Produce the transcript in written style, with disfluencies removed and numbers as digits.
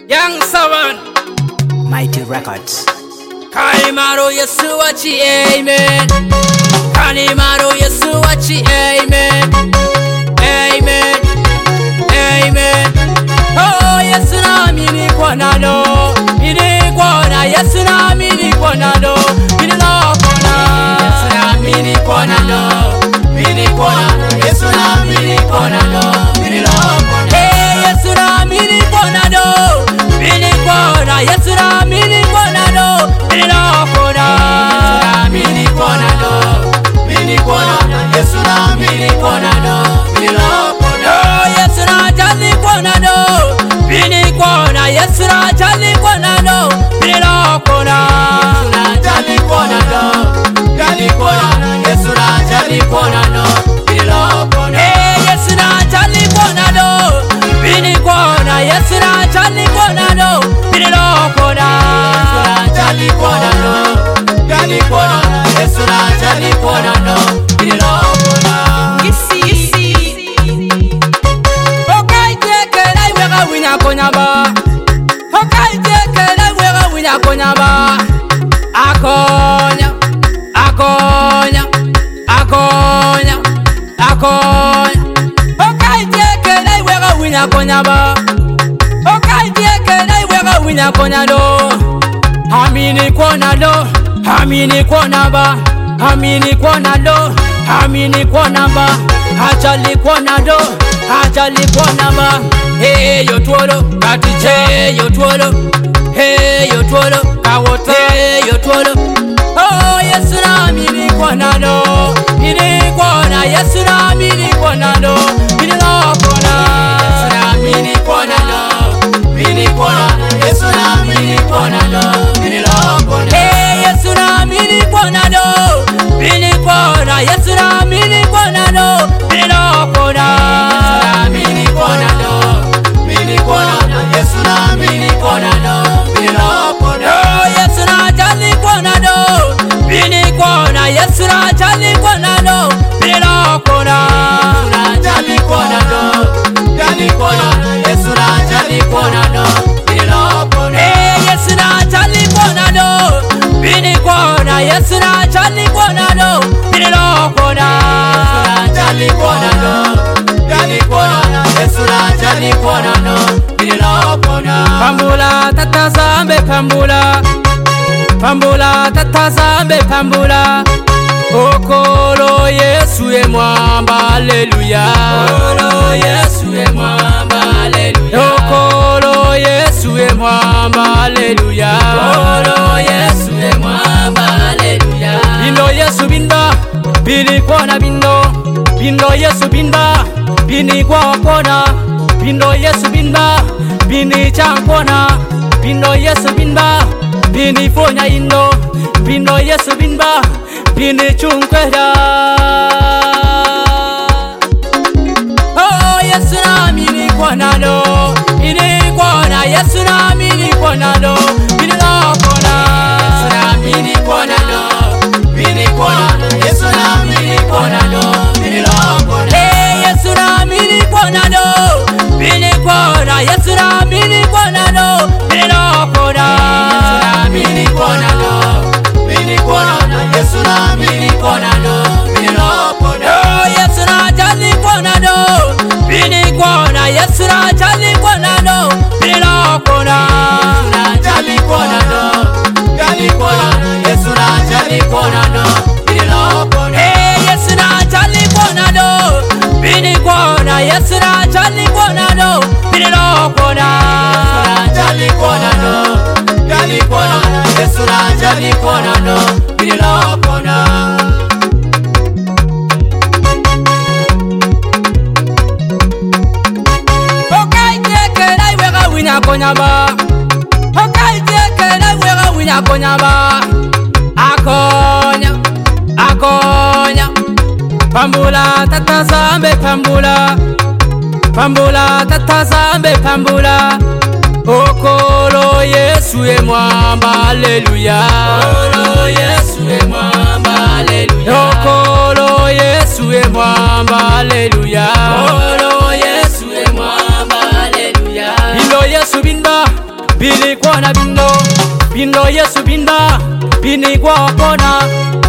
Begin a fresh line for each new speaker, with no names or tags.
Young Savan,
Mighty Records.
Kalimaro Yesuachi, amen. Kalimaro Yesuachi, amen. Amen. Amen. Oh, Yesuna mini kwanado. Mini kwana, Yesuna mini kwanado. Mini no kwana. Yesuna mini kwanado. Mini kwana, Yesuna mini kwanado. Mini no kwana. Hey, Yesuna mini kwanado. Mini kwana, Yesuna mini kwanado. Mini no kwana. Yesuna mini kwanado. Mini kwana, Yesuna mini kwanado. Mini no kwana. Oh, Yesuna jali kwanado. Mini kwana, Yesuna jali kwanado. Mini no kwana. Yesuna jali kwanado. Jali kwana, Yesuna jali kwanado. Mini no kwana. Hey, Yesuna jali kwanado. Mini kwana, Yesuna jali kwanado. Mini no kwana. Yesuna jali kwanado. Jali kwana, Yesuna jali kwanado. Mini no kwana. Winya konyaba, hokai teke na wega winya konyaba. Akonya, akonya, akonya, akonya. Hokai teke na wega winya konyaba. Hokai teke na wega winya konyado. Hamini kwanado, hamini kwanaba, hamini kwanado, hamini kwanaba. Hajali kwanado, hajali kwanaba. Hey yo twolo, katiche yo twolo. Hey yo twolo, kawote yo twolo. Oh Yesuna mini kwanado, mini kwana, Yesuna mini kwanado, mini no kwana. Yesuna mini kwanado, mini kwana, Yesuna mini kwanado, mini no kwana. Hey Yesuna mini kwanado, mini kwana, Yesuna mini kwanado, mini no kwana. Yesuna mini kwanado. Yesuna mini kwanado, mini no kwana. Oh, Yesuna jali kwanado, mini kwana, Yesuna jali kwanado, mini no kwana. Yesuna jali kwanado, jali kwana, Yesuna jali kwanado, mini no kwana. Hey, Yesuna jali kwanado, mini kwana, Yesuna jali kwanado, mini no kwana. Yesuna jali kwanado, jali kwana, Yesuna jali kwanado. Pambula tata zambe pambula, pambula tata zambe pambula. Okolo Yesu e mwamba, haleluya. Okolo Yesu e mwamba, haleluya. Okolo Yesu e mwamba, haleluya. Okolo Yesu e mwamba, haleluya. Bindo Yesu binda, bini kona bindo. Bindo Yesu binda, bini kwa kona. Bindo Yesu binda, bini chankona. Bindo Yesu binda, bini fonya indo. Bindo Yesu binda, bini chunkweda. Oh Yesuna mini kwanado, mini kwana, Yesuna mini kwanado, mini no kwana. Yesuna mini kwanado, mini kwana, Yesuna mini kwanado, mini no kwana. Hey Yesuna mini kwanado, mini kwana, Yesuna mini kwanado, mini no kwana. Yesuna mini kwanado, mini kwana, Yesuna mini kwanado, mini no kwana. Oh Yesuna jali kwanado, mini kwana, Yesuna jali kwanado, mini no kwana. Yesuna jali kwanado, jali kwana, Yesuna jali kwanado, mini no kwana. Hey Yesuna jali kwanado, mini kwana, Yesuna jali kwanado, mini no kwana. Yesuna jali kwanado, jali kwana, Yesuna jali kwanado, mini no kwana. Hokai teke na wega winya konyaba, hokai teke na wega winya konyaba. Akonya, akonya. Pambula tata zambe pambula, pambula tata zambe pambula. Okolo Yesu e mwamba, haleluya. Okolo Yesu e mwamba, haleluya. Okolo Yesu e mwamba, haleluya. Okolo Yesu e mwamba, haleluya. Bindo Yesu binda, bini kwa na bindo, bindo Yesu binda, bini kwa pona.